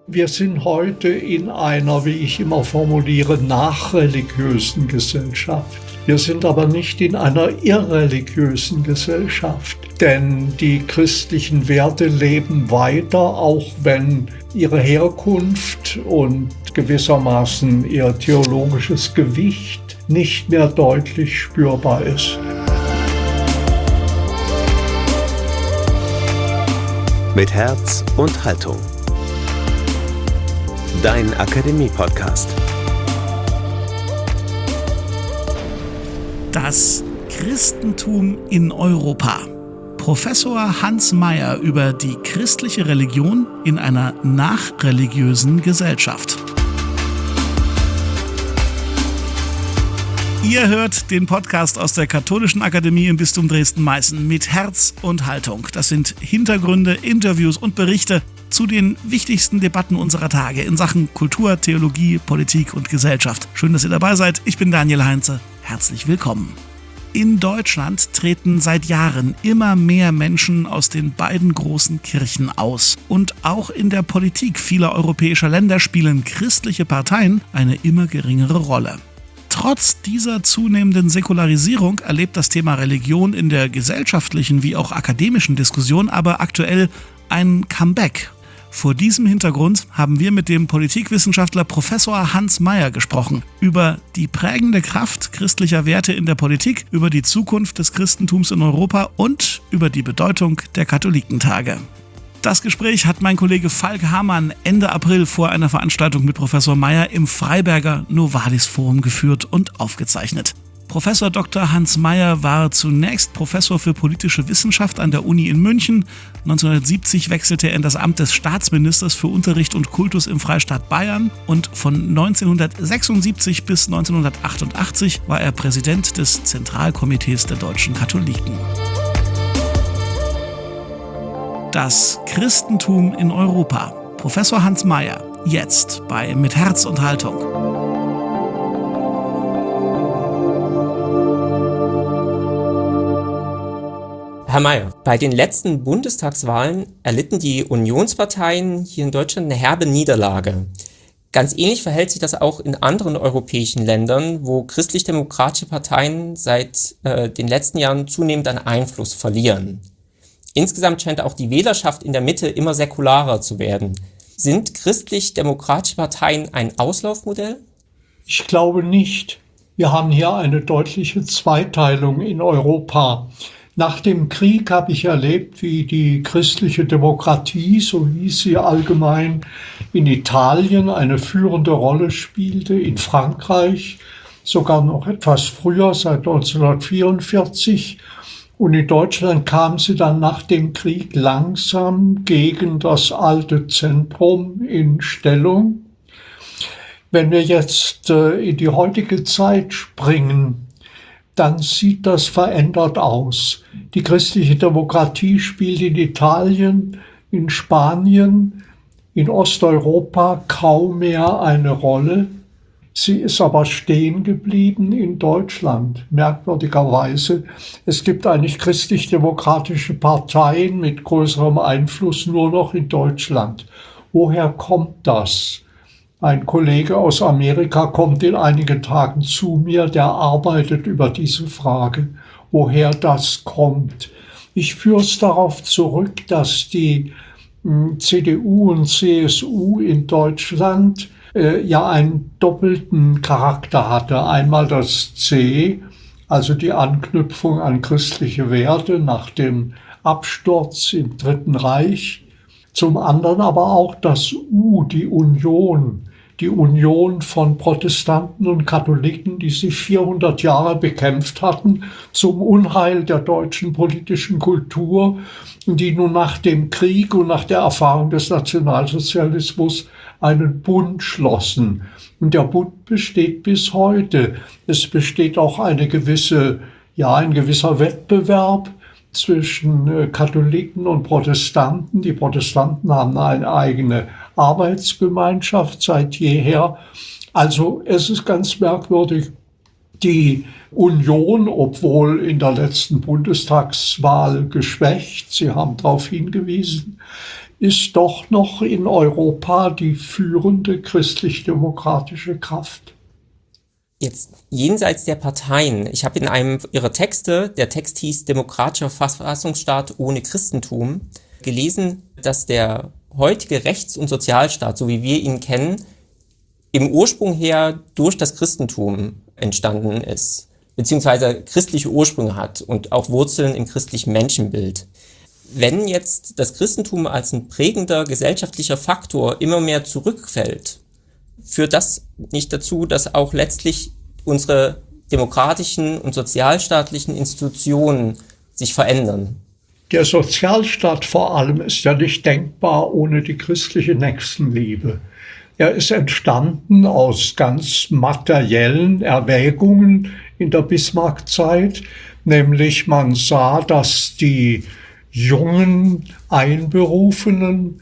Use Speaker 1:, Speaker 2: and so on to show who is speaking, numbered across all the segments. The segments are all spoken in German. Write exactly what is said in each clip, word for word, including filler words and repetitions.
Speaker 1: Wir sind heute in einer, wie ich immer formuliere, nachreligiösen Gesellschaft. Wir sind aber nicht in einer irreligiösen Gesellschaft, denn die christlichen Werte leben weiter, auch wenn ihre Herkunft und gewissermaßen ihr theologisches Gewicht nicht mehr deutlich spürbar ist.
Speaker 2: Mit Herz und Haltung. Dein Akademie-Podcast.
Speaker 3: Das Christentum in Europa. Professor Hans Mayer über die christliche Religion in einer nachreligiösen Gesellschaft. Ihr hört den Podcast aus der Katholischen Akademie im Bistum Dresden-Meißen mit Herz und Haltung. Das sind Hintergründe, Interviews und Berichte zu den wichtigsten Debatten unserer Tage in Sachen Kultur, Theologie, Politik und Gesellschaft. Schön, dass ihr dabei seid. Ich bin Daniel Heinze. Herzlich willkommen. In Deutschland treten seit Jahren immer mehr Menschen aus den beiden großen Kirchen aus. Und auch in der Politik vieler europäischer Länder spielen christliche Parteien eine immer geringere Rolle. Trotz dieser zunehmenden Säkularisierung erlebt das Thema Religion in der gesellschaftlichen wie auch akademischen Diskussion aber aktuell ein Comeback. Vor diesem Hintergrund haben wir mit dem Politikwissenschaftler Professor Hans Mayer gesprochen über die prägende Kraft christlicher Werte in der Politik, über die Zukunft des Christentums in Europa und über die Bedeutung der Katholikentage. Das Gespräch hat mein Kollege Falk Hamann Ende April vor einer Veranstaltung mit Professor Mayer im Freiberger Novalis Forum geführt und aufgezeichnet. Professor Doktor Hans Mayer war zunächst Professor für politische Wissenschaft an der Uni in München. neunzehnhundertsiebzig wechselte er in das Amt des Staatsministers für Unterricht und Kultus im Freistaat Bayern und von neunzehnhundertsechsundsiebzig bis neunzehnhundertachtundachtzig war er Präsident des Zentralkomitees der deutschen Katholiken. Das Christentum in Europa. Professor Hans Mayer, jetzt bei Mit Herz und Haltung.
Speaker 4: Herr Mayer, bei den letzten Bundestagswahlen erlitten die Unionsparteien hier in Deutschland eine herbe Niederlage. Ganz ähnlich verhält sich das auch in anderen europäischen Ländern, wo christlich-demokratische Parteien seit äh, den letzten Jahren zunehmend an Einfluss verlieren. Insgesamt scheint auch die Wählerschaft in der Mitte immer säkularer zu werden. Sind christlich-demokratische Parteien ein Auslaufmodell?
Speaker 1: Ich glaube nicht. Wir haben hier eine deutliche Zweiteilung in Europa. Nach dem Krieg habe ich erlebt, wie die christliche Demokratie, so hieß sie allgemein, in Italien eine führende Rolle spielte, in Frankreich sogar noch etwas früher, seit neunzehnhundertvierundvierzig. Und in Deutschland kam sie dann nach dem Krieg langsam gegen das alte Zentrum in Stellung. Wenn wir jetzt äh, in die heutige Zeit springen, dann sieht das verändert aus. Die christliche Demokratie spielt in Italien, in Spanien, in Osteuropa kaum mehr eine Rolle. Sie ist aber stehen geblieben in Deutschland, merkwürdigerweise. Es gibt eigentlich christlich-demokratische Parteien mit größerem Einfluss nur noch in Deutschland. Woher kommt das? Ein Kollege aus Amerika kommt in einigen Tagen zu mir, der arbeitet über diese Frage, woher das kommt. Ich führe es darauf zurück, dass die C D U und C S U in Deutschland äh, ja einen doppelten Charakter hatte. Einmal das C, also die Anknüpfung an christliche Werte nach dem Absturz im Dritten Reich. Zum anderen aber auch das U, die Union. Die Union von Protestanten und Katholiken, die sich vierhundert Jahre bekämpft hatten zum Unheil der deutschen politischen Kultur und die nun nach dem Krieg und nach der Erfahrung des Nationalsozialismus einen Bund schlossen. Und der Bund besteht bis heute. Es besteht auch eine gewisse, ja, ein gewisser Wettbewerb zwischen Katholiken und Protestanten. Die Protestanten haben eine eigene Arbeitsgemeinschaft seit jeher. Also es ist ganz merkwürdig, die Union, obwohl in der letzten Bundestagswahl geschwächt, Sie haben darauf hingewiesen, ist doch noch in Europa die führende christlich-demokratische Kraft.
Speaker 4: Jetzt jenseits der Parteien. Ich habe in einem Ihrer Texte, der Text hieß Demokratischer Verfassungsstaat ohne Christentum, gelesen, dass der heutige Rechts- und Sozialstaat, so wie wir ihn kennen, im Ursprung her durch das Christentum entstanden ist, beziehungsweise christliche Ursprünge hat und auch Wurzeln im christlichen Menschenbild. Wenn jetzt das Christentum als ein prägender gesellschaftlicher Faktor immer mehr zurückfällt, führt das nicht dazu, dass auch letztlich unsere demokratischen und sozialstaatlichen Institutionen sich verändern?
Speaker 1: Der Sozialstaat vor allem ist ja nicht denkbar ohne die christliche Nächstenliebe. Er ist entstanden aus ganz materiellen Erwägungen in der Bismarck-Zeit, nämlich man sah, dass die jungen Einberufenen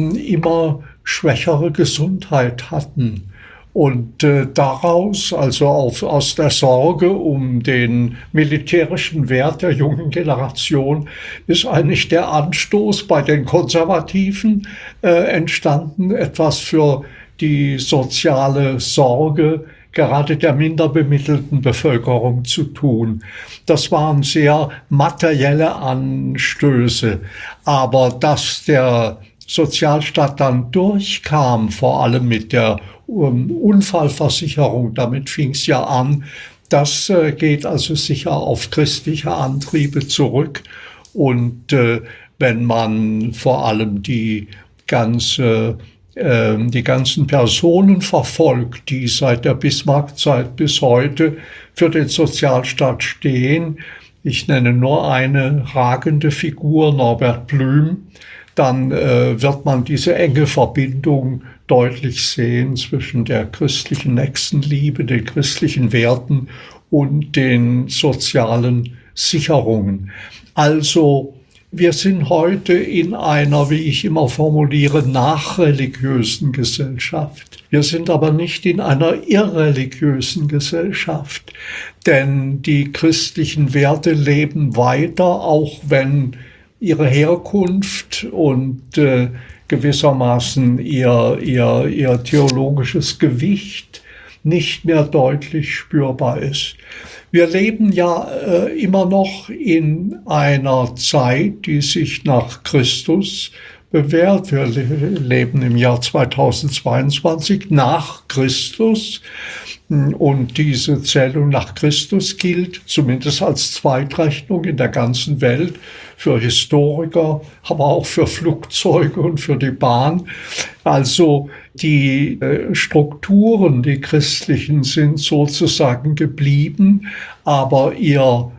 Speaker 1: immer schwächere Gesundheit hatten. Und äh, daraus, also auf, aus der Sorge um den militärischen Wert der jungen Generation, ist eigentlich der Anstoß bei den Konservativen äh, entstanden, etwas für die soziale Sorge gerade der minder bemittelten Bevölkerung zu tun. Das waren sehr materielle Anstöße, aber dass der Sozialstaat dann durchkam, vor allem mit der um, Unfallversicherung, damit fing es ja an, das äh, geht also sicher auf christliche Antriebe zurück. Und äh, wenn man vor allem die ganze die ganzen Personen verfolgt, die seit der Bismarck-Zeit bis heute für den Sozialstaat stehen. Ich nenne nur eine ragende Figur, Norbert Blüm. Dann äh, wird man diese enge Verbindung deutlich sehen zwischen der christlichen Nächstenliebe, den christlichen Werten und den sozialen Sicherungen. Also wir sind heute in einer, wie ich immer formuliere, nachreligiösen Gesellschaft. Wir sind aber nicht in einer irreligiösen Gesellschaft, denn die christlichen Werte leben weiter, auch wenn ihre Herkunft und äh, gewissermaßen ihr, ihr, ihr theologisches Gewicht nicht mehr deutlich spürbar ist. Wir leben ja äh, immer noch in einer Zeit, die sich nach Christus bewährt. Wir le- leben im Jahr zweitausendzweiundzwanzig nach Christus. Und diese Zählung nach Christus gilt zumindest als Zweitrechnung in der ganzen Welt für Historiker, aber auch für Flugzeuge und für die Bahn. Also die äh, Strukturen, die christlichen, sind sozusagen geblieben, aber ihr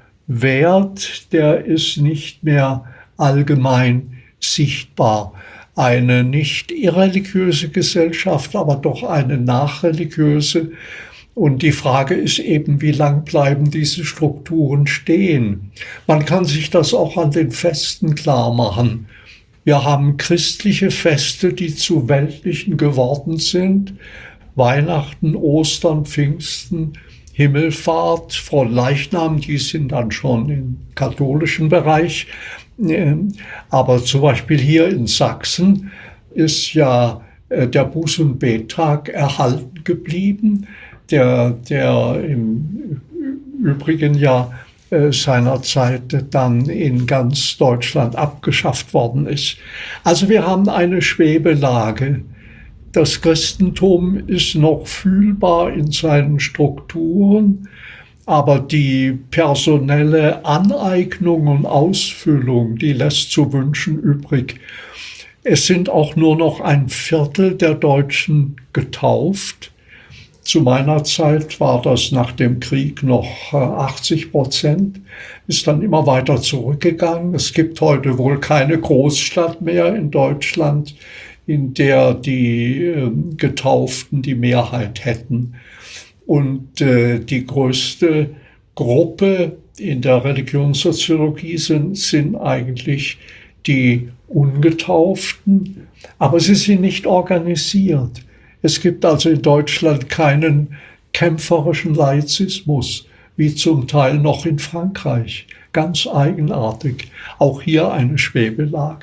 Speaker 1: Wert, der ist nicht mehr allgemein sichtbar. Eine nicht irreligiöse Gesellschaft, aber doch eine nachreligiöse. Und die Frage ist eben, wie lang bleiben diese Strukturen stehen? Man kann sich das auch an den Festen klar machen. Wir haben christliche Feste, die zu weltlichen geworden sind. Weihnachten, Ostern, Pfingsten, Himmelfahrt, Fronleichnam, die sind dann schon im katholischen Bereich. Aber zum Beispiel hier in Sachsen ist ja der Buß- und Bettag erhalten geblieben, der, der im Übrigen ja seinerzeit dann in ganz Deutschland abgeschafft worden ist. Also wir haben eine Schwebelage. Das Christentum ist noch fühlbar in seinen Strukturen, aber die personelle Aneignung und Ausfüllung, die lässt zu wünschen übrig. Es sind auch nur noch ein Viertel der Deutschen getauft. Zu meiner Zeit war das nach dem Krieg noch achtzig Prozent, ist dann immer weiter zurückgegangen. Es gibt heute wohl keine Großstadt mehr in Deutschland, in der die äh, Getauften die Mehrheit hätten. Und äh, die größte Gruppe in der Religionssoziologie sind, sind eigentlich die Ungetauften, aber sie sind nicht organisiert. Es gibt also in Deutschland keinen kämpferischen Laizismus, wie zum Teil noch in Frankreich. Ganz eigenartig. Auch hier eine Schwebelage.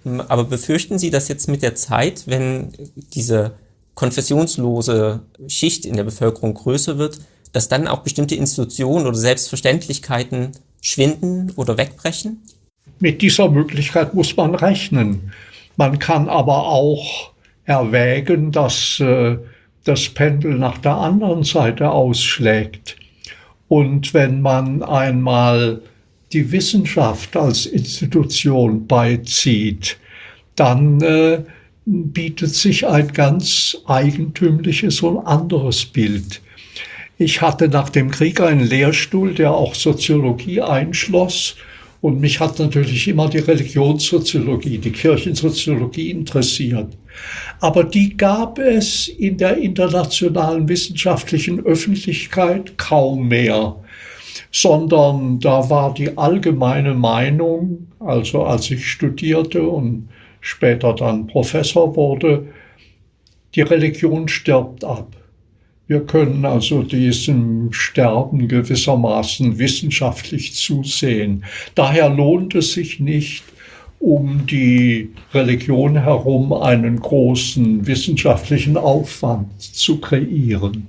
Speaker 4: Aber befürchten Sie, dass jetzt mit der Zeit, wenn diese konfessionslose Schicht in der Bevölkerung größer wird, dass dann auch bestimmte Institutionen oder Selbstverständlichkeiten schwinden oder wegbrechen?
Speaker 1: Mit dieser Möglichkeit muss man rechnen. Man kann aber auch erwägen, dass äh, das Pendel nach der anderen Seite ausschlägt. Und wenn man einmal die Wissenschaft als Institution beizieht, dann äh, bietet sich ein ganz eigentümliches und anderes Bild. Ich hatte nach dem Krieg einen Lehrstuhl, der auch Soziologie einschloss. Und mich hat natürlich immer die Religionssoziologie, die Kirchensoziologie interessiert. Aber die gab es in der internationalen wissenschaftlichen Öffentlichkeit kaum mehr, sondern da war die allgemeine Meinung, also als ich studierte und später dann Professor wurde, die Religion stirbt ab. Wir können also diesem Sterben gewissermaßen wissenschaftlich zusehen. Daher lohnt es sich nicht, um die Religion herum einen großen wissenschaftlichen Aufwand zu kreieren.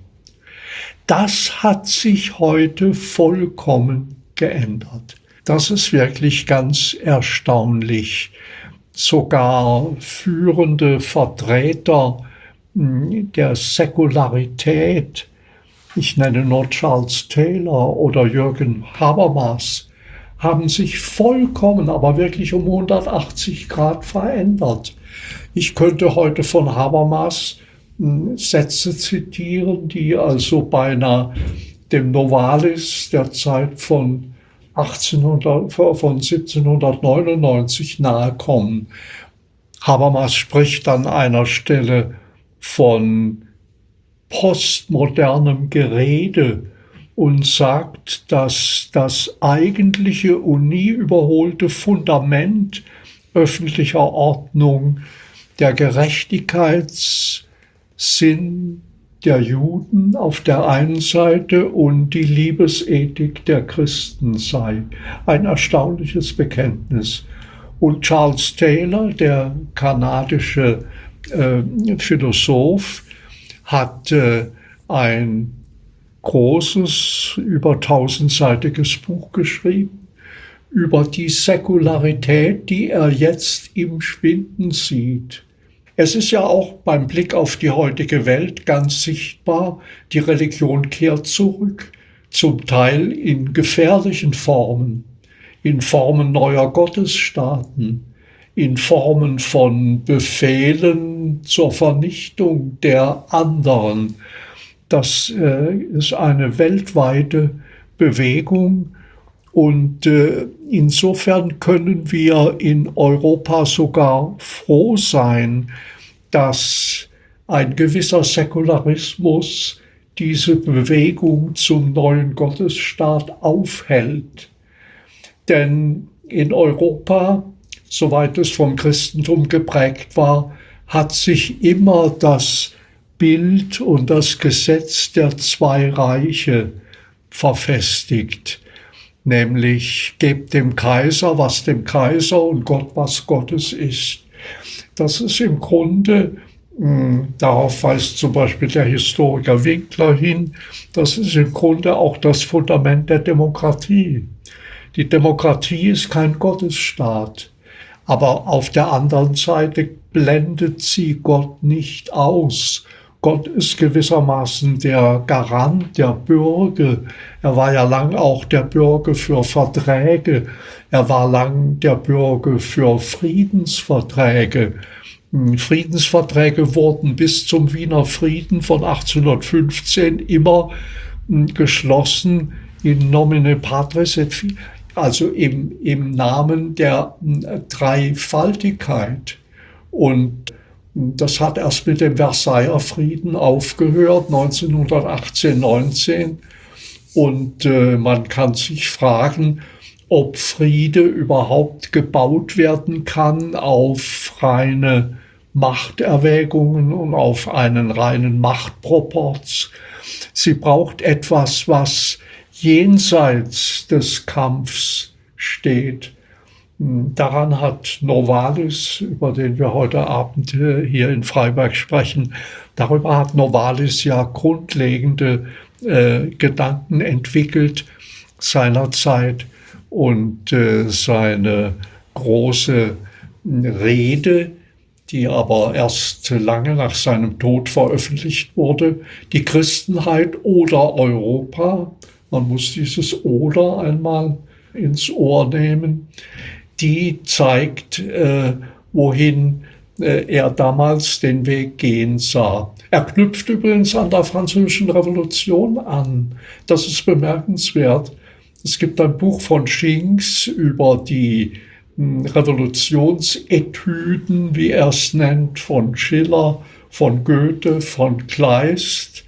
Speaker 1: Das hat sich heute vollkommen geändert. Das ist wirklich ganz erstaunlich. Sogar führende Vertreter der Säkularität, ich nenne nur Charles Taylor oder Jürgen Habermas, haben sich vollkommen, aber wirklich um hundertachtzig Grad verändert. Ich könnte heute von Habermas Sätze zitieren, die also beinahe dem Novalis der Zeit von, achtzehnhundert, von siebzehnhundertneunundneunzig nahe kommen. Habermas spricht an einer Stelle von postmodernem Gerede und sagt, dass das eigentliche und nie überholte Fundament öffentlicher Ordnung der Gerechtigkeitssinn der Juden auf der einen Seite und die Liebesethik der Christen sei. Ein erstaunliches Bekenntnis. Und Charles Taylor, der kanadische äh, Philosoph, hat äh, ein großes, über tausendseitiges Buch geschrieben über die Säkularität, die er jetzt im Schwinden sieht. Es ist ja auch beim Blick auf die heutige Welt ganz sichtbar, die Religion kehrt zurück, zum Teil in gefährlichen Formen, in Formen neuer Gottesstaaten, in Formen von Befehlen zur Vernichtung der anderen. Das äh, ist eine weltweite Bewegung und äh, insofern können wir in Europa sogar froh sein, dass ein gewisser Säkularismus diese Bewegung zum neuen Gottesstaat aufhält. Denn in Europa, soweit es vom Christentum geprägt war, hat sich immer das Bild und das Gesetz der zwei Reiche verfestigt. Nämlich, gebt dem Kaiser, was dem Kaiser und Gott, was Gottes ist. Das ist im Grunde, mh, darauf weist zum Beispiel der Historiker Winkler hin, das ist im Grunde auch das Fundament der Demokratie. Die Demokratie ist kein Gottesstaat, aber auf der anderen Seite blendet sie Gott nicht aus. Gott ist gewissermaßen der Garant der Bürger. Er war ja lang auch der Bürger für Verträge. Er war lang der Bürger für Friedensverträge. Friedensverträge wurden bis zum Wiener Frieden von achtzehnhundertfünfzehn immer geschlossen in nomine patris et filii, also im, im Namen der Dreifaltigkeit. Und das hat erst mit dem Versailler Frieden aufgehört, neunzehnhundertachtzehn neunzehn. Und äh, man kann sich fragen, ob Friede überhaupt gebaut werden kann auf reine Machterwägungen und auf einen reinen Machtproporz. Sie braucht etwas, was jenseits des Kampfs steht. Daran hat Novalis, über den wir heute Abend hier in Freiberg sprechen, darüber hat Novalis ja grundlegende äh, Gedanken entwickelt seinerzeit und äh, seine große Rede, die aber erst lange nach seinem Tod veröffentlicht wurde, die Christenheit oder Europa, man muss dieses oder einmal ins Ohr nehmen, die zeigt, äh, wohin äh, er damals den Weg gehen sah. Er knüpft übrigens an der Französischen Revolution an. Das ist bemerkenswert. Es gibt ein Buch von Schinks über die mh, Revolutionsetüden, wie er es nennt, von Schiller, von Goethe, von Kleist.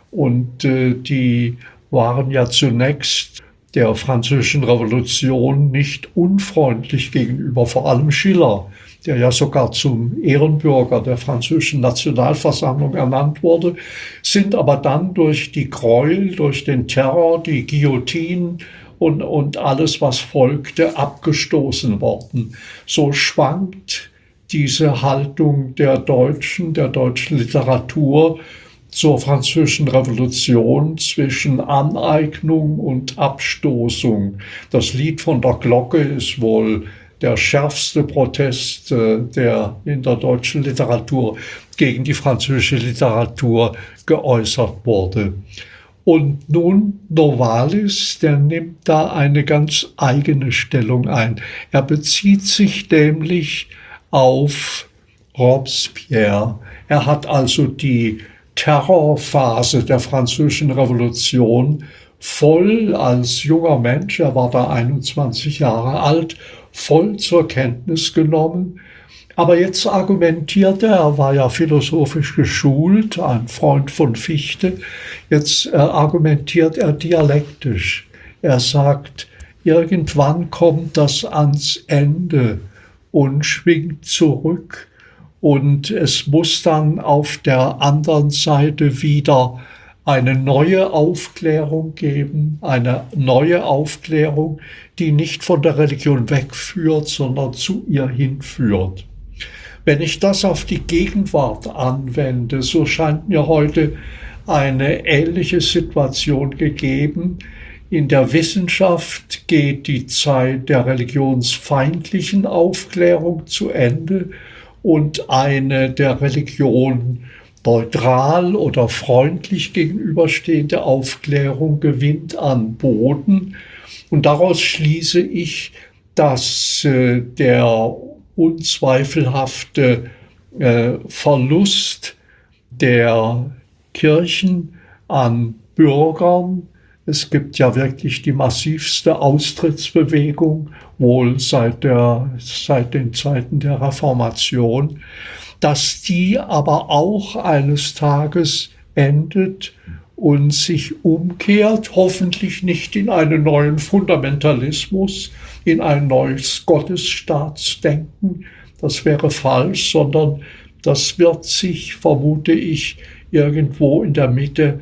Speaker 1: Und äh, die waren ja zunächst der Französischen Revolution nicht unfreundlich gegenüber, vor allem Schiller, der ja sogar zum Ehrenbürger der französischen Nationalversammlung ernannt wurde, sind aber dann durch die Gräuel, durch den Terror, die Guillotine und, und alles, was folgte, abgestoßen worden. So schwankt diese Haltung der Deutschen, der deutschen Literatur zur Französischen Revolution zwischen Aneignung und Abstoßung. Das Lied von der Glocke ist wohl der schärfste Protest, äh, der in der deutschen Literatur gegen die französische Literatur geäußert wurde. Und nun Novalis, der nimmt da eine ganz eigene Stellung ein. Er bezieht sich nämlich auf Robespierre. Er hat also die Terrorphase der Französischen Revolution voll als junger Mensch, er war da einundzwanzig Jahre alt, voll zur Kenntnis genommen. Aber jetzt argumentiert er, er war ja philosophisch geschult, ein Freund von Fichte, jetzt äh, argumentiert er dialektisch. Er sagt, irgendwann kommt das ans Ende und schwingt zurück. Und es muss dann auf der anderen Seite wieder eine neue Aufklärung geben, eine neue Aufklärung, die nicht von der Religion wegführt, sondern zu ihr hinführt. Wenn ich das auf die Gegenwart anwende, so scheint mir heute eine ähnliche Situation gegeben. In der Wissenschaft geht die Zeit der religionsfeindlichen Aufklärung zu Ende und eine der Religion neutral oder freundlich gegenüberstehende Aufklärung gewinnt an Boden. Und daraus schließe ich, dass äh, der unzweifelhafte äh, Verlust der Kirchen an Bürgern, es gibt ja wirklich die massivste Austrittsbewegung, wohl seit, der, seit den Zeiten der Reformation, dass die aber auch eines Tages endet und sich umkehrt, hoffentlich nicht in einen neuen Fundamentalismus, in ein neues Gottesstaatsdenken, das wäre falsch, sondern das wird sich, vermute ich, irgendwo in der Mitte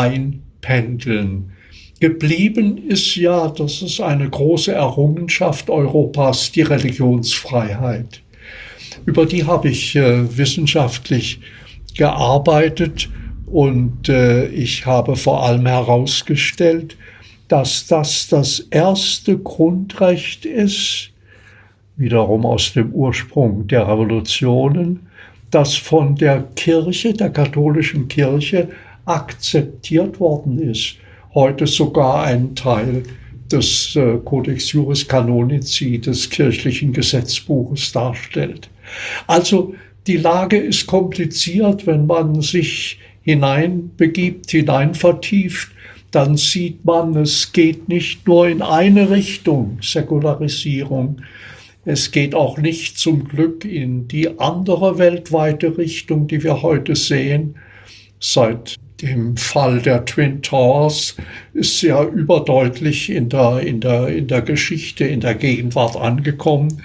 Speaker 1: einpendeln. Geblieben ist ja, das ist eine große Errungenschaft Europas, die Religionsfreiheit. Über die habe ich äh, wissenschaftlich gearbeitet und äh, ich habe vor allem herausgestellt, dass das das erste Grundrecht ist, wiederum aus dem Ursprung der Revolutionen, das von der Kirche, der katholischen Kirche, akzeptiert worden ist. Heute sogar ein Teil des äh, Codex Juris Canonici, des kirchlichen Gesetzbuches, darstellt. Also die Lage ist kompliziert, wenn man sich hineinbegibt, hinein vertieft, dann sieht man, es geht nicht nur in eine Richtung, Säkularisierung, es geht auch nicht zum Glück in die andere weltweite Richtung, die wir heute sehen. Seit dem Fall der Twin Towers ist ja überdeutlich in der, in der, in der Geschichte, in der Gegenwart angekommen.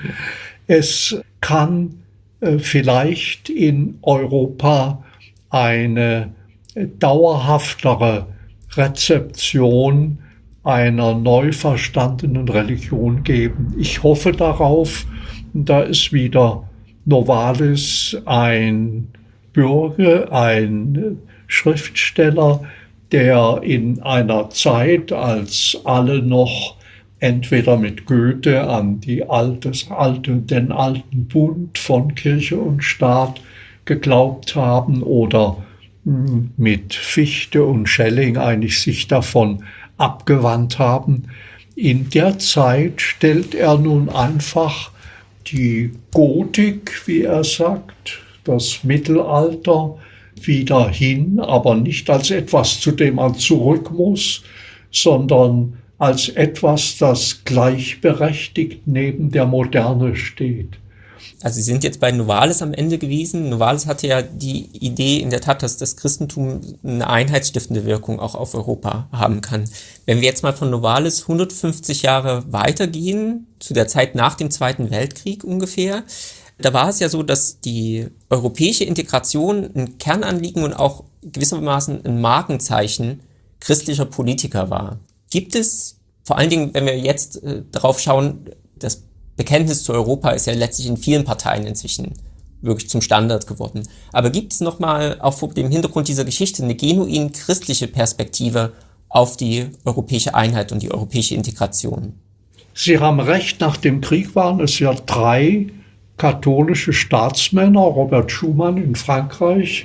Speaker 1: Es kann äh, vielleicht in Europa eine dauerhaftere Rezeption einer neu verstandenen Religion geben. Ich hoffe darauf, da ist wieder Novalis ein Bürger, ein Schriftsteller, der in einer Zeit, als alle noch entweder mit Goethe an die alte, alte, den alten Bund von Kirche und Staat geglaubt haben oder mh, mit Fichte und Schelling eigentlich sich davon abgewandt haben. In der Zeit stellt er nun einfach die Gotik, wie er sagt, das Mittelalter wieder hin, aber nicht als etwas, zu dem man zurück muss, sondern als etwas, das gleichberechtigt neben der Moderne steht.
Speaker 4: Also Sie sind jetzt bei Novalis am Ende gewesen. Novalis hatte ja die Idee in der Tat, dass das Christentum eine einheitsstiftende Wirkung auch auf Europa haben kann. Wenn wir jetzt mal von Novalis hundertfünfzig Jahre weitergehen, zu der Zeit nach dem Zweiten Weltkrieg ungefähr, da war es ja so, dass die europäische Integration ein Kernanliegen und auch gewissermaßen ein Markenzeichen christlicher Politiker war. Gibt es, vor allen Dingen, wenn wir jetzt äh, darauf schauen, das Bekenntnis zu Europa ist ja letztlich in vielen Parteien inzwischen wirklich zum Standard geworden. Aber gibt es nochmal auch vor dem Hintergrund dieser Geschichte eine genuin christliche Perspektive auf die europäische Einheit und die europäische Integration?
Speaker 1: Sie haben recht, nach dem Krieg waren es ja drei katholische Staatsmänner, Robert Schuman in Frankreich,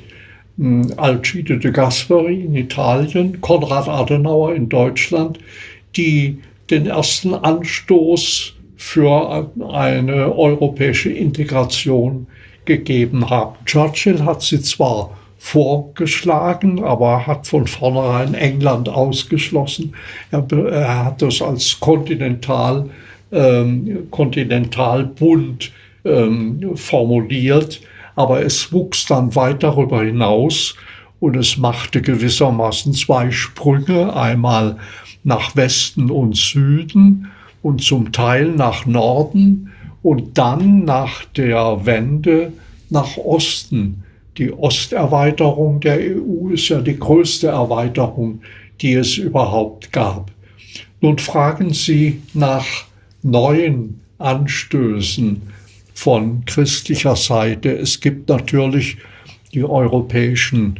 Speaker 1: Alcide de Gasperi in Italien, Konrad Adenauer in Deutschland, die den ersten Anstoß für eine europäische Integration gegeben haben. Churchill hat sie zwar vorgeschlagen, aber hat von vornherein England ausgeschlossen. Er, er hat das als Kontinental, ähm, Kontinentalbund ähm, formuliert, aber es wuchs dann weit darüber hinaus und es machte gewissermaßen zwei Sprünge, einmal nach Westen und Süden und zum Teil nach Norden und dann nach der Wende nach Osten. Die Osterweiterung der E U ist ja die größte Erweiterung, die es überhaupt gab. Nun fragen Sie nach neuen Anstößen von christlicher Seite. Es gibt natürlich die europäischen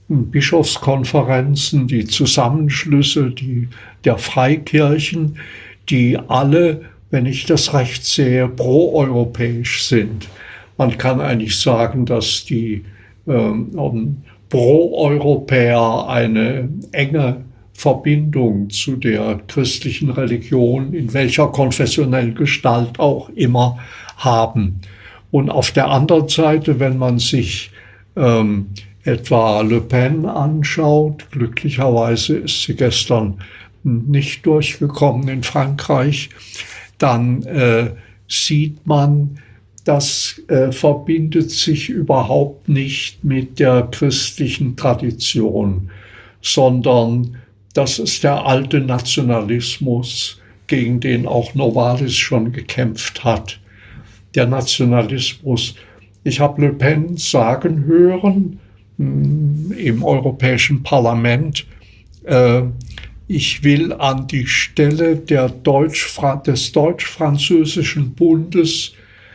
Speaker 1: Bischofskonferenzen, die Zusammenschlüsse die, der Freikirchen, die alle, wenn ich das recht sehe, proeuropäisch sind. Man kann eigentlich sagen, dass die ähm, Pro-Europäer eine enge Verbindung zu der christlichen Religion, in welcher konfessionellen Gestalt auch immer, haben. Und auf der anderen Seite, wenn man sich ähm, etwa Le Pen anschaut, glücklicherweise ist sie gestern nicht durchgekommen in Frankreich, dann äh, sieht man, das äh, verbindet sich überhaupt nicht mit der christlichen Tradition, sondern das ist der alte Nationalismus, gegen den auch Novalis schon gekämpft hat. Der Nationalismus. Ich habe Le Pen sagen hören mh, im Europäischen Parlament, äh, ich will an die Stelle der Deutsch, des deutsch-französischen Bundes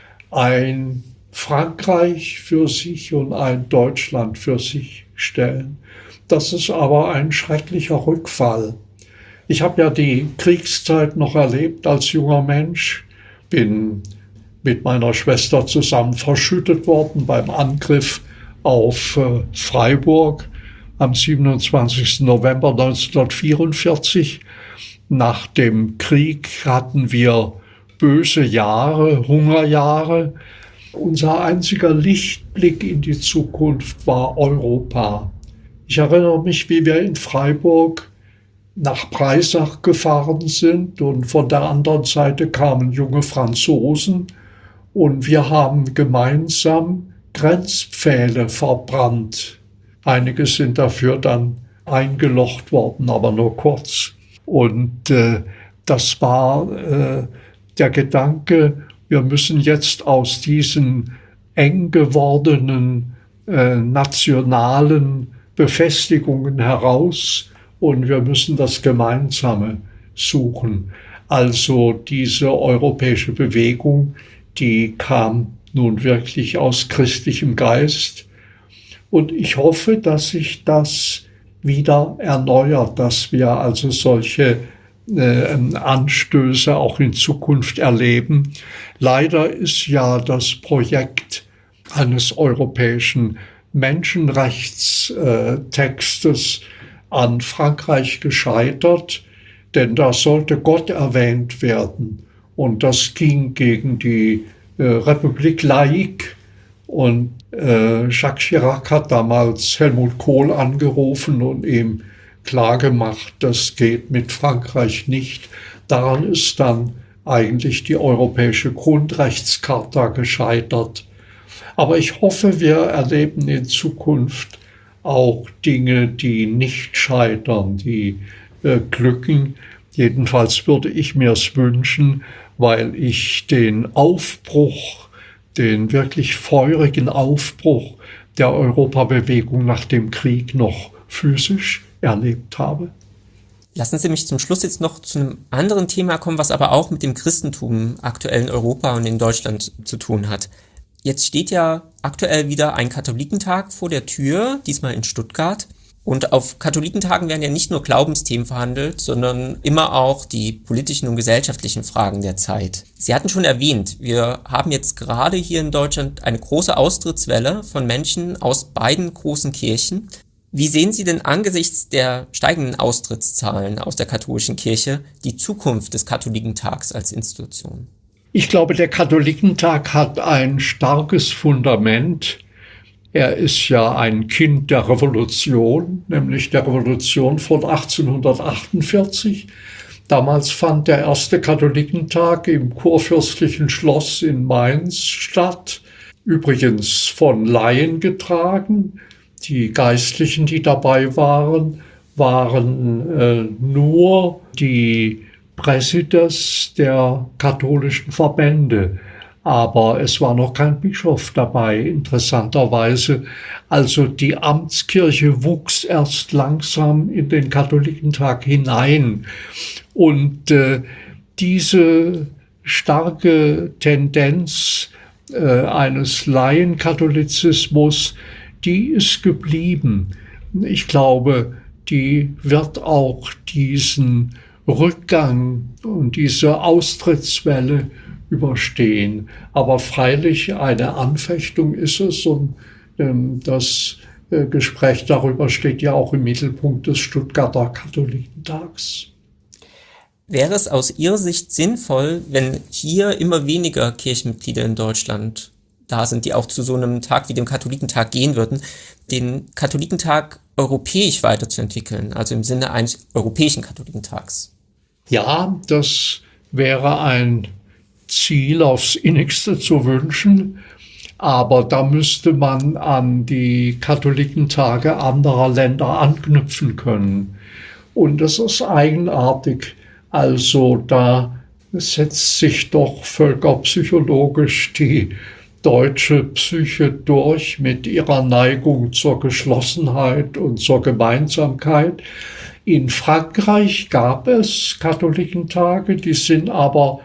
Speaker 1: ein Frankreich für sich und ein Deutschland für sich stellen. Das ist aber ein schrecklicher Rückfall. Ich habe ja die Kriegszeit noch erlebt als junger Mensch, bin mit meiner Schwester zusammen verschüttet worden beim Angriff auf äh, Freiburg am siebenundzwanzigsten November neunzehnhundertvierundvierzig. Nach dem Krieg hatten wir böse Jahre, Hungerjahre. Unser einziger Lichtblick in die Zukunft war Europa. Ich erinnere mich, wie wir in Freiburg nach Breisach gefahren sind und von der anderen Seite kamen junge Franzosen und wir haben gemeinsam Grenzpfähle verbrannt. Einige sind dafür dann eingelocht worden, aber nur kurz. Und äh, das war äh, der Gedanke, wir müssen jetzt aus diesen eng gewordenen äh, nationalen Befestigungen heraus und wir müssen das Gemeinsame suchen. Also diese europäische Bewegung, die kam nun wirklich aus christlichem Geist. Und ich hoffe, dass sich das wieder erneuert, dass wir also solche äh, Anstöße auch in Zukunft erleben. Leider ist ja das Projekt eines europäischen Menschenrechtstextes an Frankreich gescheitert, denn da sollte Gott erwähnt werden. Und das ging gegen die äh, Republik laïque. Und äh, Jacques Chirac hat damals Helmut Kohl angerufen und ihm klargemacht, das geht mit Frankreich nicht. Daran ist dann eigentlich die Europäische Grundrechtscharta gescheitert. Aber ich hoffe, wir erleben in Zukunft auch Dinge, die nicht scheitern, die äh, glücken. Jedenfalls würde ich mir es wünschen, weil ich den Aufbruch, den wirklich feurigen Aufbruch der Europabewegung nach dem Krieg noch physisch erlebt habe.
Speaker 4: Lassen Sie mich zum Schluss jetzt noch zu einem anderen Thema kommen, was aber auch mit dem Christentum aktuell in Europa und in Deutschland zu tun hat. Jetzt steht ja aktuell wieder ein Katholikentag vor der Tür, diesmal in Stuttgart. Und auf Katholikentagen werden ja nicht nur Glaubensthemen verhandelt, sondern immer auch die politischen und gesellschaftlichen Fragen der Zeit. Sie hatten schon erwähnt, wir haben jetzt gerade hier in Deutschland eine große Austrittswelle von Menschen aus beiden großen Kirchen. Wie sehen Sie denn angesichts der steigenden Austrittszahlen aus der katholischen Kirche die Zukunft des Katholikentags als Institution?
Speaker 1: Ich glaube, der Katholikentag hat ein starkes Fundament. Er ist ja ein Kind der Revolution, nämlich der Revolution von achtzehnhundertachtundvierzig. Damals fand der erste Katholikentag im kurfürstlichen Schloss in Mainz statt, übrigens von Laien getragen. Die Geistlichen, die dabei waren, waren äh, nur die Präsidenten der katholischen Verbände. Aber es war noch kein Bischof dabei, interessanterweise. Also die Amtskirche wuchs erst langsam in den Katholikentag hinein. Und äh, diese starke Tendenz äh, eines Laienkatholizismus, die ist geblieben. Ich glaube, die wird auch diesen Rückgang und diese Austrittswelle überstehen. Aber freilich eine Anfechtung ist es und ähm, das äh, Gespräch darüber steht ja auch im Mittelpunkt des Stuttgarter Katholikentags.
Speaker 4: Wäre es aus Ihrer Sicht sinnvoll, wenn hier immer weniger Kirchenmitglieder in Deutschland da sind, die auch zu so einem Tag wie dem Katholikentag gehen würden, den Katholikentag europäisch weiterzuentwickeln, also im Sinne eines europäischen Katholikentags?
Speaker 1: Ja, das wäre ein Ziel aufs Innigste zu wünschen, aber da müsste man an die Katholikentage anderer Länder anknüpfen können. Und das ist eigenartig. Also da setzt sich doch völkerpsychologisch die deutsche Psyche durch mit ihrer Neigung zur Geschlossenheit und zur Gemeinsamkeit. In Frankreich gab es Katholikentage, die sind aber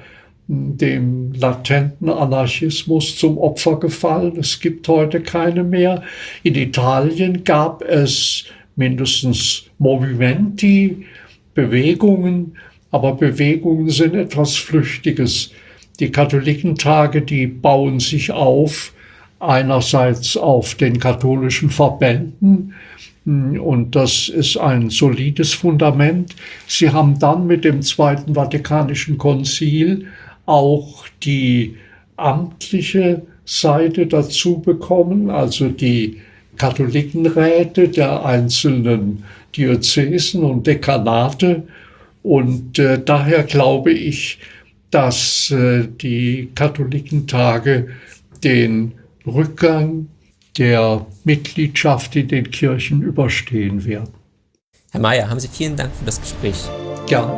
Speaker 1: dem latenten Anarchismus zum Opfer gefallen. Es gibt heute keine mehr. In Italien gab es mindestens Movimenti, Bewegungen, aber Bewegungen sind etwas Flüchtiges. Die Katholikentage, die bauen sich auf, einerseits auf den katholischen Verbänden, und das ist ein solides Fundament. Sie haben dann mit dem Zweiten Vatikanischen Konzil auch die amtliche Seite dazu bekommen, also die Katholikenräte der einzelnen Diözesen und Dekanate. Und äh, daher glaube ich, dass äh, die Katholikentage den Rückgang der Mitgliedschaft in den Kirchen überstehen werden.
Speaker 4: Herr Meyer, haben Sie vielen Dank für das Gespräch.
Speaker 1: Ja.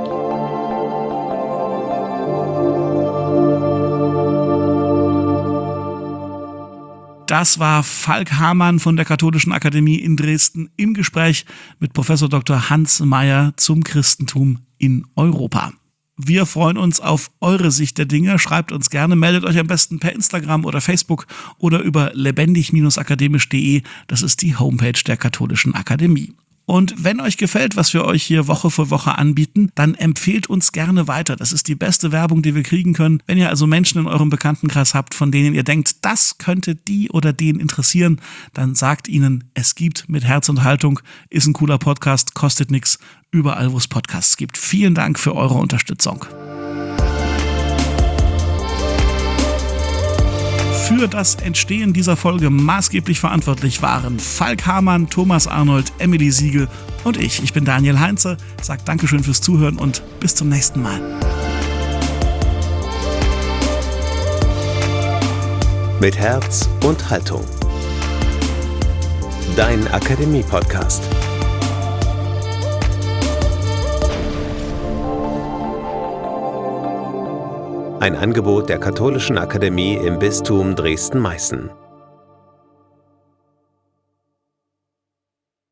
Speaker 3: Das war Falk Hamann von der Katholischen Akademie in Dresden im Gespräch mit Professor Doktor Hans Mayer zum Christentum in Europa. Wir freuen uns auf eure Sicht der Dinge. Schreibt uns gerne, meldet euch am besten per Instagram oder Facebook oder über lebendig akademisch punkt de. Das ist die Homepage der Katholischen Akademie. Und wenn euch gefällt, was wir euch hier Woche für Woche anbieten, dann empfehlt uns gerne weiter. Das ist die beste Werbung, die wir kriegen können. Wenn ihr also Menschen in eurem Bekanntenkreis habt, von denen ihr denkt, das könnte die oder den interessieren, dann sagt ihnen, es gibt mit Herz und Haltung, ist ein cooler Podcast, kostet nichts, überall wo es Podcasts gibt. Vielen Dank für eure Unterstützung. Für das Entstehen dieser Folge maßgeblich verantwortlich waren Falk Hamann, Thomas Arnold, Emily Siegel und ich. Ich bin Daniel Heinze, sage Dankeschön fürs Zuhören und bis zum nächsten Mal.
Speaker 2: Mit Herz und Haltung. Dein Akademie-Podcast. Ein Angebot der Katholischen Akademie im Bistum Dresden-Meißen.